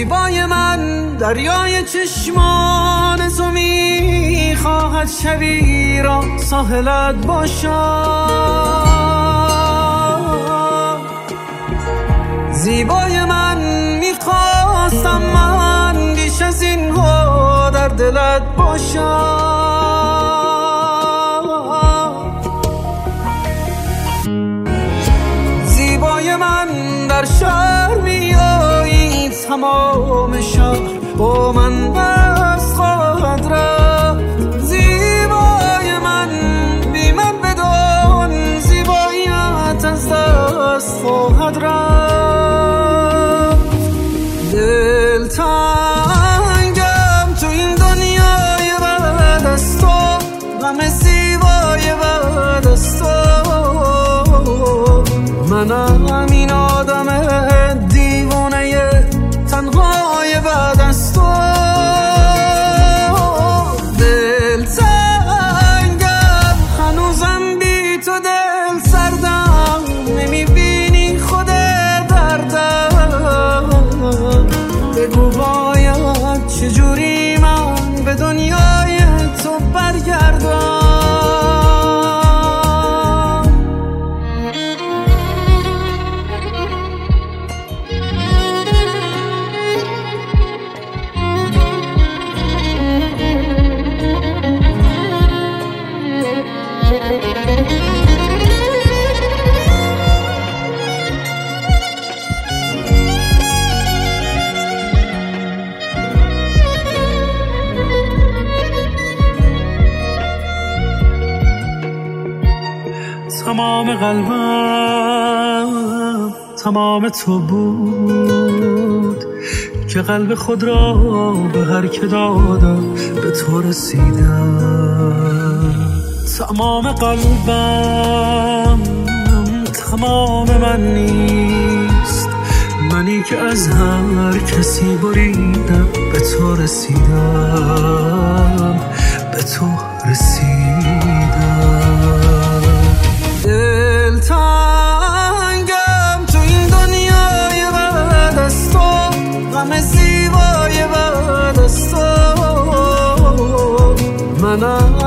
زیبای من دریای چشمان تو میخواهد شبی را ساحلت باشد. زیبای من میخواستم من بیش از این ها در دلت باشد. زیبای من در شهر میایی تمام شهر با من دست خواهد رفت. زیبای من بی من بدان زیباییت از دست خواهد رفت. دلتنگم تو این دنیای بعد از تو، غم زیبای بعد از تو. منم این آدم دیوانه تنهای بعد از تو. دلتنگم هنوزم بی تو دل سردم، نمیبینی خود دردم. بگو باید چجوری من به دنیای تو برگردم. تمام قلبم تمام تو بود که قلب خود را به هر که دادم به تو رسیدم. تمام قلبم تمام من نیست، منی که از هر کسی بریدم به تو رسیدم، به تو رسیدم. دلتنگم تو این دنیای بعد از تو، غم زیبای بعد از تو. منم